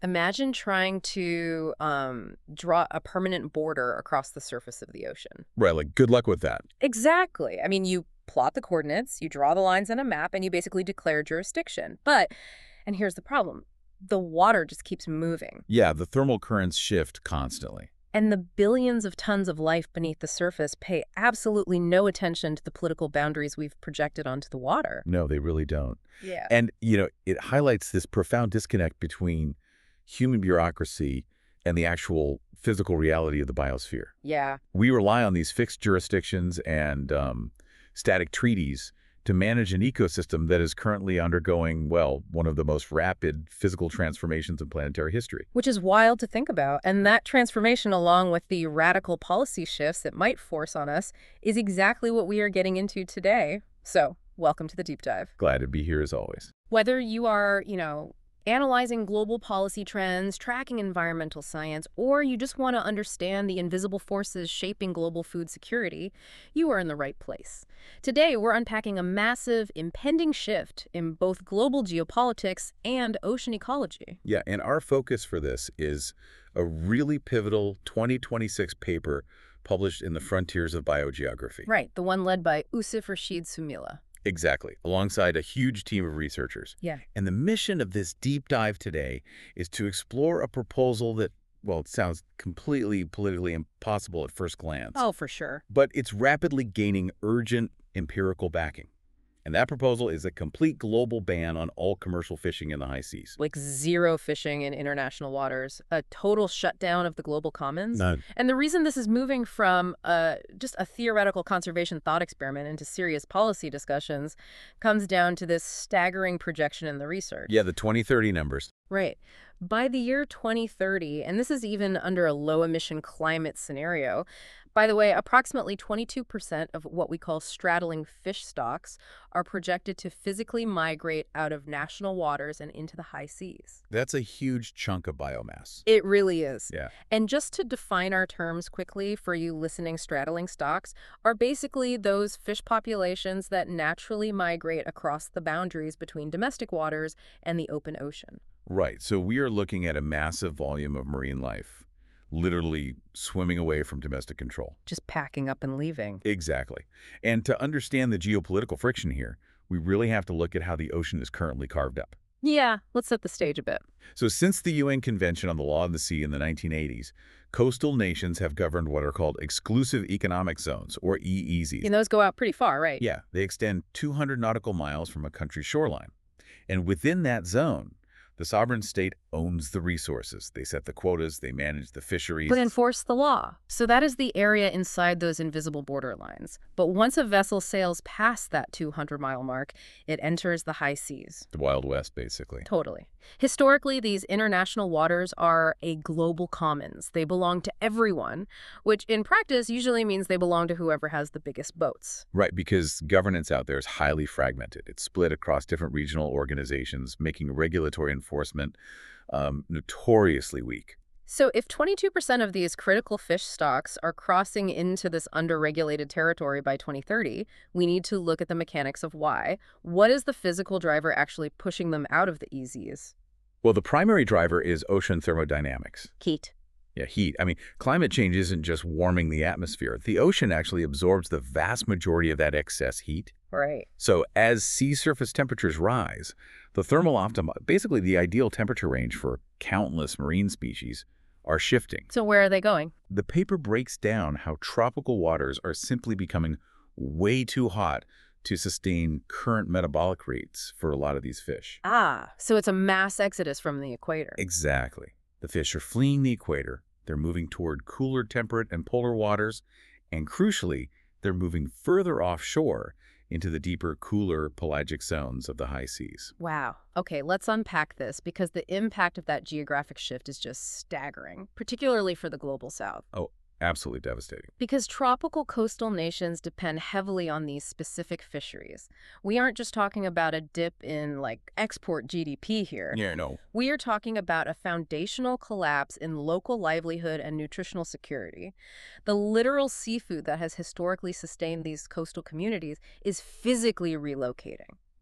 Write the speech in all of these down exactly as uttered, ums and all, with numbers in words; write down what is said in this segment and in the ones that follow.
Imagine trying to um, draw a permanent border across the surface of the ocean. Right, like good luck with that. Exactly. I mean, you plot the coordinates, you draw the lines on a map, and you basically declare jurisdiction. But, and here's the problem, the water just keeps moving. Yeah, the thermal currents shift constantly. And the billions of tons of life beneath the surface pay absolutely no attention to the political boundaries we've projected onto the water. No, they really don't. Yeah. And, you know, it highlights this profound disconnect between human bureaucracy and the actual physical reality of the biosphere. Yeah. We rely on these fixed jurisdictions and um, static treaties to manage an ecosystem that is currently undergoing, well, one of the most rapid physical transformations in planetary history. Which is wild to think about. And that transformation, along with the radical policy shifts it might force on us, is exactly what we are getting into today. So, welcome to the deep dive. Glad to be here as always. Whether you are, you know, analyzing global policy trends, tracking environmental science, or you just want to understand the invisible forces shaping global food security, you are in the right place. Today, we're unpacking a massive, impending shift in both global geopolitics and ocean ecology. Yeah, and our focus for this is a really pivotal twenty twenty-six paper published in the Frontiers of Biogeography. Right, the one led by Usif Rashid Sumila. Exactly, alongside a huge team of researchers. Yeah. And the mission of this deep dive today is to explore a proposal that, well, it sounds completely politically impossible at first glance. Oh, for sure. But it's rapidly gaining urgent empirical backing. And that proposal is a complete global ban on all commercial fishing in the high seas. Like zero fishing in international waters, a total shutdown of the global commons. None. And the reason this is moving from uh, just a theoretical conservation thought experiment into serious policy discussions comes down to this staggering projection in the research. Yeah, the twenty thirty numbers. Right. By the year twenty thirty, and this is even under a low-emission climate scenario, by the way, approximately twenty-two percent of what we call straddling fish stocks are projected to physically migrate out of national waters and into the high seas. That's a huge chunk of biomass. It really is. Yeah. And just to define our terms quickly for you listening, straddling stocks are basically those fish populations that naturally migrate across the boundaries between domestic waters and the open ocean. Right. So we are looking at a massive volume of marine life, literally swimming away from domestic control. Just packing up and leaving. Exactly. And to understand the geopolitical friction here, we really have to look at how the ocean is currently carved up. Yeah, let's set the stage a bit. So since the U N Convention on the Law of the Sea in the nineteen eighties, coastal nations have governed what are called exclusive economic zones, or E E Zs. And those go out pretty far, right? Yeah, they extend two hundred nautical miles from a country's shoreline. And within that zone, the sovereign state owns the resources. They set the quotas, they manage the fisheries. But enforce the law. So that is the area inside those invisible border lines. But once a vessel sails past that two hundred mile mark, it enters the high seas. The Wild West, basically. Totally. Historically, these international waters are a global commons. They belong to everyone, which in practice usually means they belong to whoever has the biggest boats. Right, because governance out there is highly fragmented. It's split across different regional organizations, making regulatory enforcement um, notoriously weak. So if twenty-two percent of these critical fish stocks are crossing into this underregulated territory by twenty thirty, we need to look at the mechanics of why. What is the physical driver actually pushing them out of the E Z S? Well, the primary driver is ocean thermodynamics. Heat. Yeah, heat. I mean, climate change isn't just warming the atmosphere. The ocean actually absorbs the vast majority of that excess heat. Right. So as sea surface temperatures rise, the thermal optima, basically the ideal temperature range for countless marine species, are shifting. So where are they going? The paper breaks down how tropical waters are simply becoming way too hot to sustain current metabolic rates for a lot of these fish. Ah, so it's a mass exodus from the equator. Exactly. The fish are fleeing the equator, they're moving toward cooler temperate and polar waters, and crucially, they're moving further offshore into the deeper, cooler pelagic zones of the high seas. Wow. Okay, let's unpack this because the impact of that geographic shift is just staggering, particularly for the global south. Oh, absolutely devastating. Because tropical coastal nations depend heavily on these specific fisheries. We aren't just talking about a dip in, like, export G D P here. Yeah, no. We are talking about a foundational collapse in local livelihood and nutritional security. The literal seafood that has historically sustained these coastal communities is physically relocating.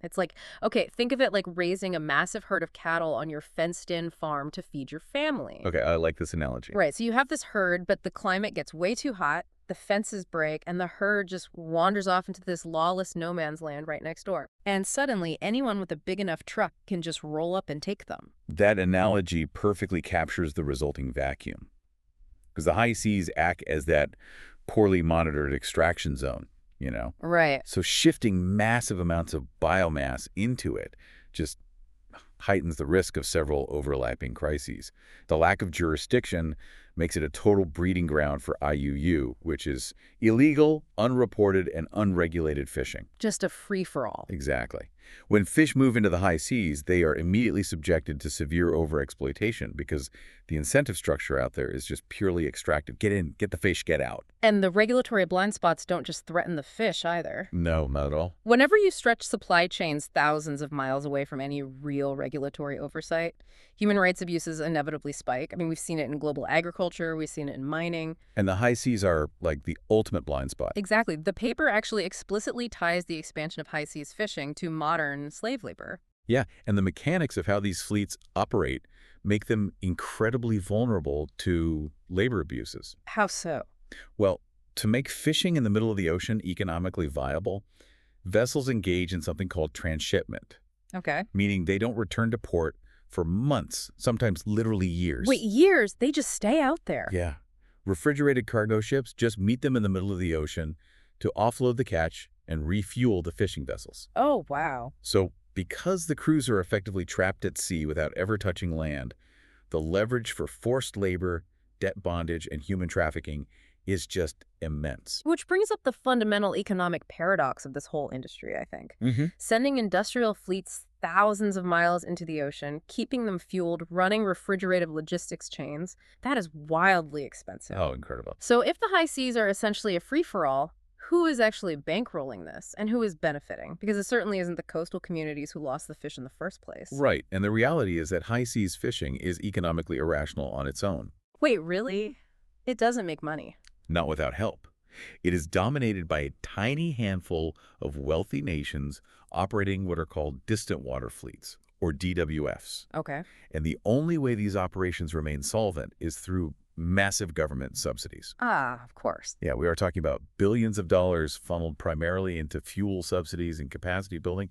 It's like, okay, think of it like raising a massive herd of cattle on your fenced-in farm to feed your family. Okay, I like this analogy. Right, so you have this herd, but the climate gets way too hot, the fences break, and the herd just wanders off into this lawless no man's land right next door. And suddenly, anyone with a big enough truck can just roll up and take them. That analogy perfectly captures the resulting vacuum. Because the high seas act as that poorly monitored extraction zone, you know? Right. So shifting massive amounts of biomass into it just heightens the risk of several overlapping crises. The lack of jurisdiction makes it a total breeding ground for I U U, which is illegal, unreported, and unregulated fishing. Just a free-for-all. Exactly. When fish move into the high seas, they are immediately subjected to severe overexploitation because the incentive structure out there is just purely extractive. Get in, get the fish, get out. And the regulatory blind spots don't just threaten the fish either. No, not at all. Whenever you stretch supply chains thousands of miles away from any real regulatory oversight, human rights abuses inevitably spike. I mean, we've seen it in global agriculture, we've seen it in mining. And the high seas are like the ultimate blind spot. Exactly. The paper actually explicitly ties the expansion of high seas fishing to modern slave labor. Yeah, and the mechanics of how these fleets operate make them incredibly vulnerable to labor abuses. How so? Well, to make fishing in the middle of the ocean economically viable, vessels engage in something called transshipment, Okay. meaning they don't return to port for months, sometimes literally years. Wait, years? They just stay out there? Yeah. Refrigerated cargo ships just meet them in the middle of the ocean to offload the catch and refuel the fishing vessels. Oh, wow. So because the crews are effectively trapped at sea without ever touching land, the leverage for forced labor, debt bondage, and human trafficking is just immense. Which brings up the fundamental economic paradox of this whole industry, I think. Mm-hmm. Sending industrial fleets thousands of miles into the ocean, keeping them fueled, running refrigerated logistics chains, that is wildly expensive. Oh, incredible. So if the high seas are essentially a free-for-all, who is actually bankrolling this and who is benefiting? Because it certainly isn't the coastal communities who lost the fish in the first place. Right, and the reality is that high seas fishing is economically irrational on its own. Wait, really? It doesn't make money. Not without help. It is dominated by a tiny handful of wealthy nations operating what are called distant water fleets, or D W Fs. Okay. And the only way these operations remain solvent is through massive government subsidies. Ah, of course. Yeah, we are talking about billions of dollars funneled primarily into fuel subsidies and capacity building.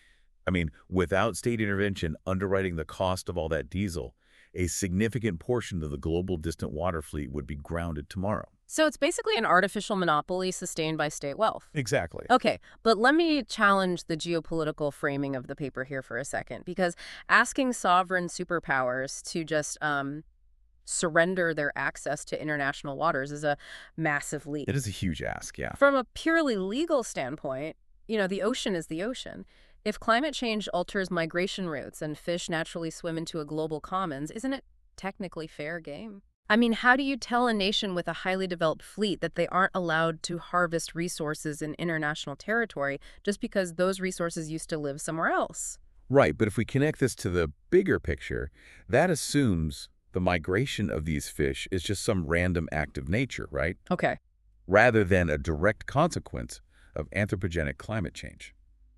I mean, without state intervention underwriting the cost of all that diesel, a significant portion of the global distant water fleet would be grounded tomorrow. So it's basically an artificial monopoly sustained by state wealth. Exactly. Okay, but let me challenge the geopolitical framing of the paper here for a second, because asking sovereign superpowers to just um, surrender their access to international waters is a massive leap. It is a huge ask, yeah. From a purely legal standpoint, you know, the ocean is the ocean. If climate change alters migration routes and fish naturally swim into a global commons, isn't it technically fair game? I mean, how do you tell a nation with a highly developed fleet that they aren't allowed to harvest resources in international territory just because those resources used to live somewhere else? Right, but if we connect this to the bigger picture, that assumes the migration of these fish is just some random act of nature, right? Okay. Rather than a direct consequence of anthropogenic climate change.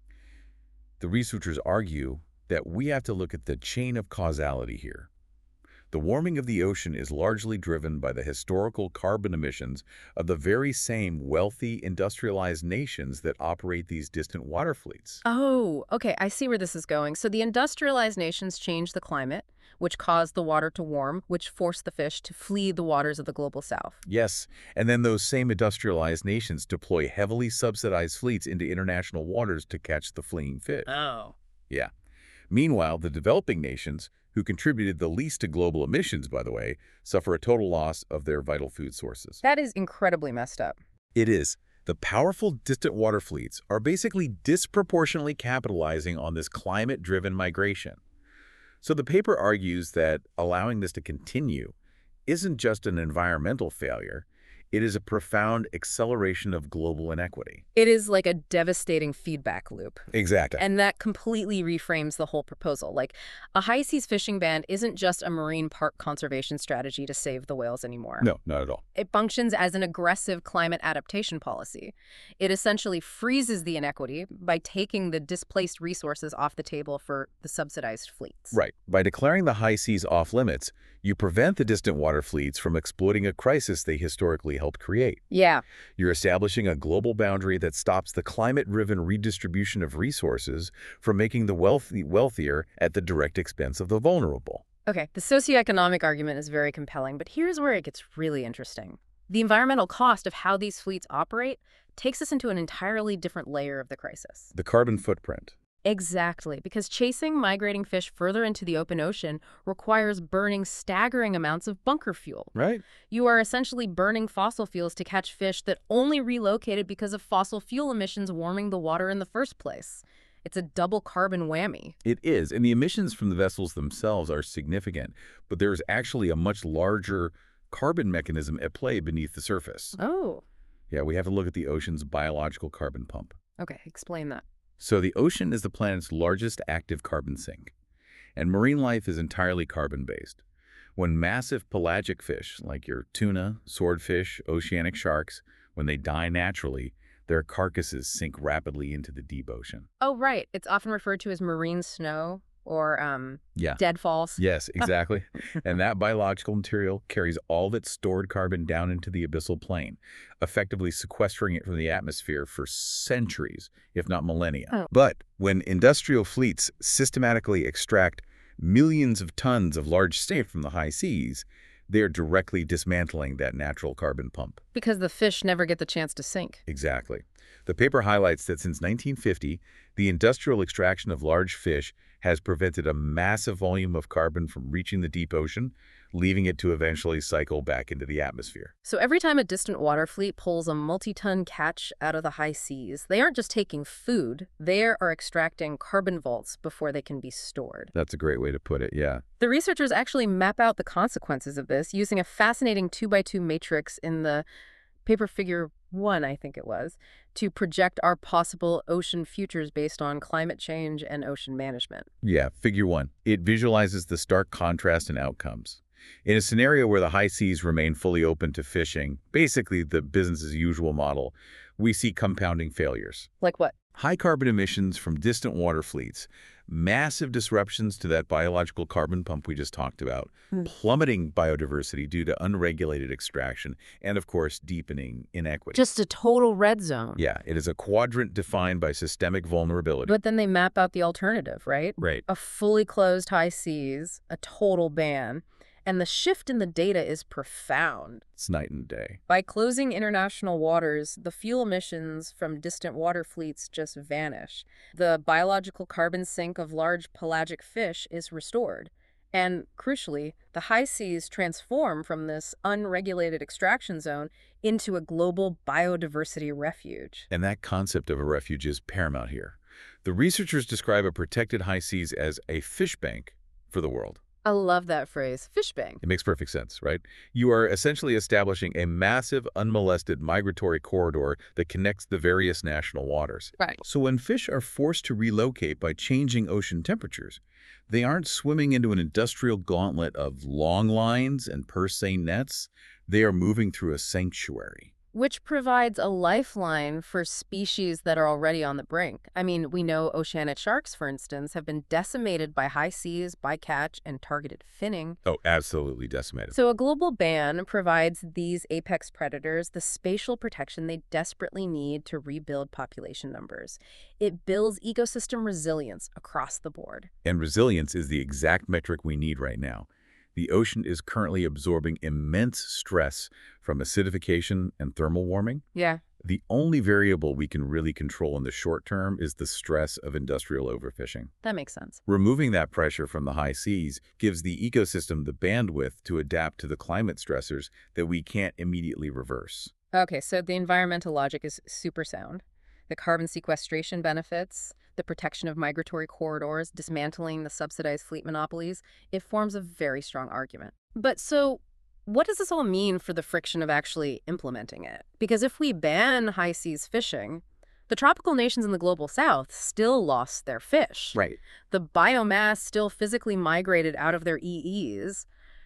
The researchers argue that we have to look at the chain of causality here. The warming of the ocean is largely driven by the historical carbon emissions of the very same wealthy, industrialized nations that operate these distant water fleets. Oh, okay, I see where this is going. So the industrialized nations changed the climate, which caused the water to warm, which forced the fish to flee the waters of the global south. Yes, and then those same industrialized nations deploy heavily subsidized fleets into international waters to catch the fleeing fish. Oh. Yeah. Meanwhile, the developing nations, who contributed the least to global emissions, by the way, suffer a total loss of their vital food sources. That is incredibly messed up. It is. The powerful distant water fleets are basically disproportionately capitalizing on this climate-driven migration. So the paper argues that allowing this to continue isn't just an environmental failure, It is a profound acceleration of global inequity. It is like a devastating feedback loop. Exactly. And that completely reframes the whole proposal. Like, a high seas fishing ban isn't just a marine park conservation strategy to save the whales anymore. No, not at all. It functions as an aggressive climate adaptation policy. It essentially freezes the inequity by taking the displaced resources off the table for the subsidized fleets. Right. By declaring the high seas off limits, you prevent the distant water fleets from exploiting a crisis they historically helped create. Yeah. You're establishing a global boundary that stops the climate-driven redistribution of resources from making the wealthy wealthier at the direct expense of the vulnerable. Okay, the socioeconomic argument is very compelling, but here's where it gets really interesting. The environmental cost of how these fleets operate takes us into an entirely different layer of the crisis. The carbon footprint. Exactly, because chasing migrating fish further into the open ocean requires burning staggering amounts of bunker fuel. Right. You are essentially burning fossil fuels to catch fish that only relocated because of fossil fuel emissions warming the water in the first place. It's a double carbon whammy. It is, and the emissions from the vessels themselves are significant, but there is actually a much larger carbon mechanism at play beneath the surface. Oh. Yeah, we have to look at the ocean's biological carbon pump. Okay, explain that. So the ocean is the planet's largest active carbon sink, and marine life is entirely carbon-based. When massive pelagic fish, like your tuna, swordfish, oceanic sharks, when they die naturally, their carcasses sink rapidly into the deep ocean. Oh, right. It's often referred to as marine snow or um, Yeah. deadfalls. Yes, exactly. And that biological material carries all of its stored carbon down into the abyssal plain, effectively sequestering it from the atmosphere for centuries, if not millennia. Oh. But when industrial fleets systematically extract millions of tons of large stuff from the high seas, they are directly dismantling that natural carbon pump. Because the fish never get the chance to sink. Exactly. The paper highlights that since nineteen fifty, the industrial extraction of large fish has prevented a massive volume of carbon from reaching the deep ocean, leaving it to eventually cycle back into the atmosphere. So every time a distant water fleet pulls a multi-ton catch out of the high seas, they aren't just taking food, they are extracting carbon vaults before they can be stored. That's a great way to put it, yeah. The researchers actually map out the consequences of this using a fascinating two by two matrix in the paper figure one, I think it was, to project our possible ocean futures based on climate change and ocean management. Yeah, figure one. It visualizes the stark contrast in outcomes. In a scenario where the high seas remain fully open to fishing, basically the business-as-usual model, we see compounding failures. Like what? High carbon emissions from distant water fleets, massive disruptions to that biological carbon pump we just talked about, Hmm. plummeting biodiversity due to unregulated extraction, and of course, deepening inequity. Just a total red zone. Yeah, it is a quadrant defined by systemic vulnerability. But then they map out the alternative, right? Right. A fully closed high seas, a total ban, and the shift in the data is profound. It's night and day. By closing international waters, the fuel emissions from distant water fleets just vanish. The biological carbon sink of large pelagic fish is restored. And crucially, the high seas transform from this unregulated extraction zone into a global biodiversity refuge. And that concept of a refuge is paramount here. The researchers describe a protected high seas as a fish bank for the world. I love that phrase, fish bank. It makes perfect sense, right? You are essentially establishing a massive, unmolested migratory corridor that connects the various national waters. Right. So when fish are forced to relocate by changing ocean temperatures, they aren't swimming into an industrial gauntlet of long lines and purse seine nets. They are moving through a sanctuary. Which provides a lifeline for species that are already on the brink. I mean, we know oceanic sharks, for instance, have been decimated by high seas, bycatch, and targeted finning. Oh, absolutely decimated. So a global ban provides these apex predators the spatial protection they desperately need to rebuild population numbers. It builds ecosystem resilience across the board. And resilience is the exact metric we need right now. The ocean is currently absorbing immense stress from acidification and thermal warming. Yeah. The only variable we can really control in the short term is the stress of industrial overfishing. That makes sense. Removing that pressure from the high seas gives the ecosystem the bandwidth to adapt to the climate stressors that we can't immediately reverse. Okay, so the environmental logic is super sound. The carbon sequestration benefits, the protection of migratory corridors, dismantling the subsidized fleet monopolies, it forms a very strong argument. But so what does this all mean for the friction of actually implementing it? Because if we ban high seas fishing, the tropical nations in the global south still lost their fish. Right. The biomass still physically migrated out of their E Es.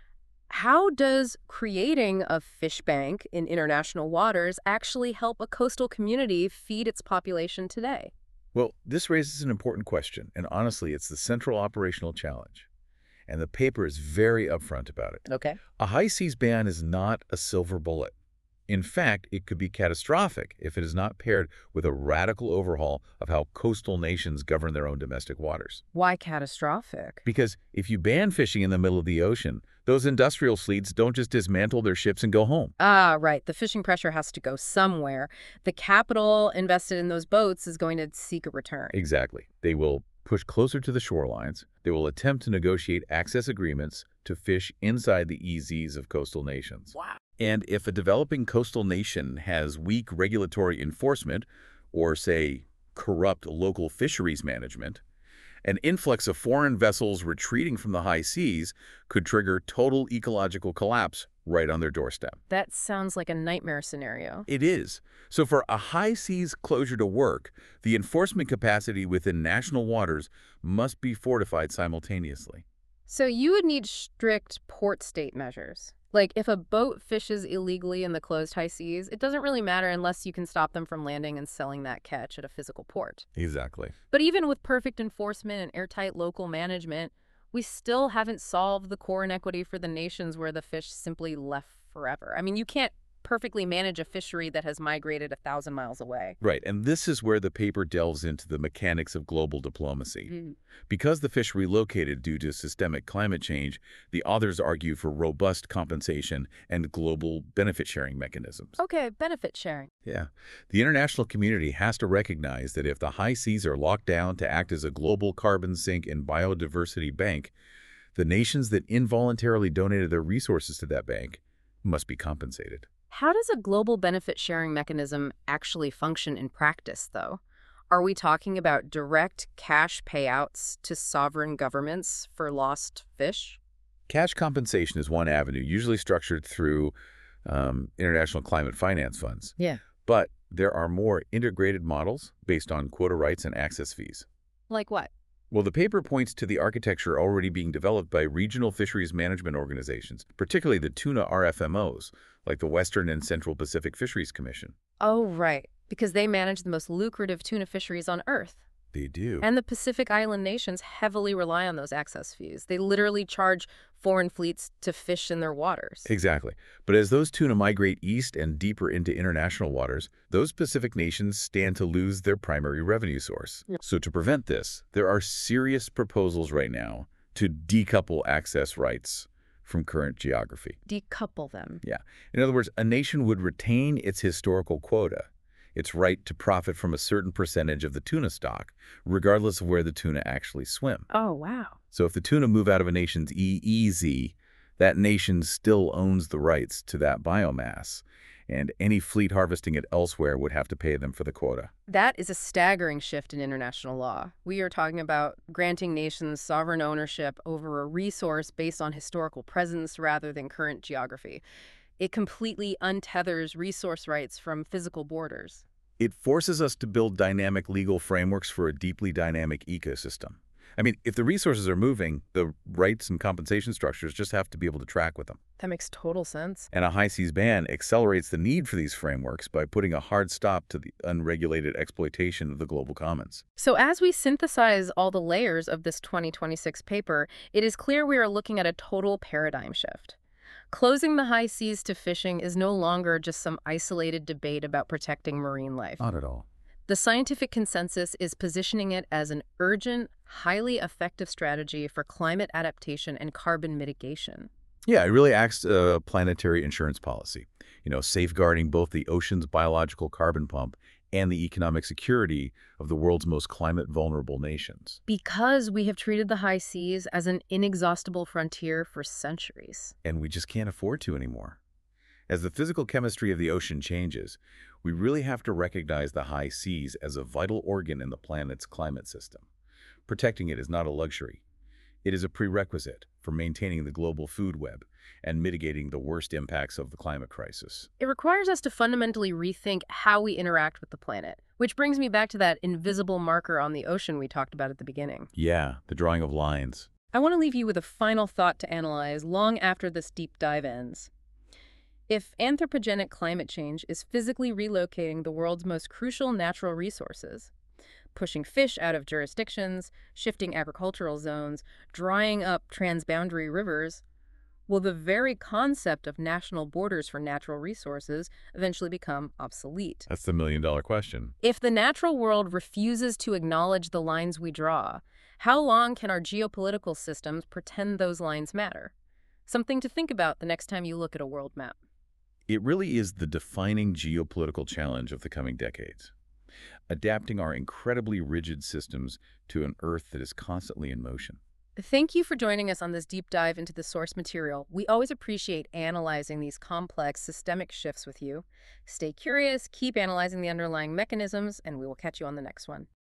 How does creating a fish bank in international waters actually help a coastal community feed its population today? Well, this raises an important question, and honestly, it's the central operational challenge. And the paper is very upfront about it. Okay. A high seas ban is not a silver bullet. In fact, it could be catastrophic if it is not paired with a radical overhaul of how coastal nations govern their own domestic waters. Why catastrophic? Because if you ban fishing in the middle of the ocean, those industrial fleets don't just dismantle their ships and go home. Ah, right. The fishing pressure has to go somewhere. The capital invested in those boats is going to seek a return. Exactly. They will push closer to the shorelines. They will attempt to negotiate access agreements to fish inside the E Zs of coastal nations. Wow. And if a developing coastal nation has weak regulatory enforcement or, say, corrupt local fisheries management, an influx of foreign vessels retreating from the high seas could trigger total ecological collapse right on their doorstep. That sounds like a nightmare scenario. It is. So for a high seas closure to work, the enforcement capacity within national waters must be fortified simultaneously. So you would need strict port state measures. Like, if a boat fishes illegally in the closed high seas, it doesn't really matter unless you can stop them from landing and selling that catch at a physical port. Exactly. But even with perfect enforcement and airtight local management, we still haven't solved the core inequity for the nations where the fish simply left forever. I mean, you can't perfectly manage a fishery that has migrated a thousand miles away. Right, and this is where the paper delves into the mechanics of global diplomacy. Mm. Because the fish relocated due to systemic climate change, the authors argue for robust compensation and global benefit-sharing mechanisms. Okay, benefit sharing. Yeah. The international community has to recognize that if the high seas are locked down to act as a global carbon sink and biodiversity bank, the nations that involuntarily donated their resources to that bank must be compensated. How does a global benefit sharing mechanism actually function in practice, though? Are we talking about direct cash payouts to sovereign governments for lost fish? Cash compensation is one avenue, usually structured through um, international climate finance funds. Yeah. But there are more integrated models based on quota rights and access fees. Like what? Well, the paper points to the architecture already being developed by regional fisheries management organizations, particularly the tuna R F M Os, like the Western and Central Pacific Fisheries Commission. Oh, right. Because they manage the most lucrative tuna fisheries on Earth. They do. And the Pacific Island nations heavily rely on those access fees. They literally charge foreign fleets to fish in their waters. Exactly. But as those tuna migrate east and deeper into international waters, those Pacific nations stand to lose their primary revenue source. Yeah. So to prevent this, there are serious proposals right now to decouple access rights from current geography. Decouple them. Yeah. In other words, a nation would retain its historical quota, its right to profit from a certain percentage of the tuna stock, regardless of where the tuna actually swim. Oh, wow. So if the tuna move out of a nation's E E Z, that nation still owns the rights to that biomass, and any fleet harvesting it elsewhere would have to pay them for the quota. That is a staggering shift in international law. We are talking about granting nations sovereign ownership over a resource based on historical presence rather than current geography. It completely untethers resource rights from physical borders. It forces us to build dynamic legal frameworks for a deeply dynamic ecosystem. I mean, if the resources are moving, the rights and compensation structures just have to be able to track with them. That makes total sense. And a high seas ban accelerates the need for these frameworks by putting a hard stop to the unregulated exploitation of the global commons. So as we synthesize all the layers of this twenty twenty-six paper, it is clear we are looking at a total paradigm shift. Closing the high seas to fishing is no longer just some isolated debate about protecting marine life. Not at all. The scientific consensus is positioning it as an urgent, highly effective strategy for climate adaptation and carbon mitigation. Yeah, it really acts a planetary insurance policy, you know, safeguarding both the ocean's biological carbon pump and the economic security of the world's most climate-vulnerable nations. Because we have treated the high seas as an inexhaustible frontier for centuries. And we just can't afford to anymore. As the physical chemistry of the ocean changes, we really have to recognize the high seas as a vital organ in the planet's climate system. Protecting it is not a luxury. It is a prerequisite for maintaining the global food web and mitigating the worst impacts of the climate crisis. It requires us to fundamentally rethink how we interact with the planet, which brings me back to that invisible marker on the ocean we talked about at the beginning. Yeah, the drawing of lines. I want to leave you with a final thought to analyze long after this deep dive ends. If anthropogenic climate change is physically relocating the world's most crucial natural resources, pushing fish out of jurisdictions, shifting agricultural zones, drying up transboundary rivers, will the very concept of national borders for natural resources eventually become obsolete? That's the million dollar question. If the natural world refuses to acknowledge the lines we draw, how long can our geopolitical systems pretend those lines matter? Something to think about the next time you look at a world map. It really is the defining geopolitical challenge of the coming decades. Adapting our incredibly rigid systems to an Earth that is constantly in motion. Thank you for joining us on this deep dive into the source material. We always appreciate analyzing these complex systemic shifts with you. Stay curious, keep analyzing the underlying mechanisms, and we will catch you on the next one.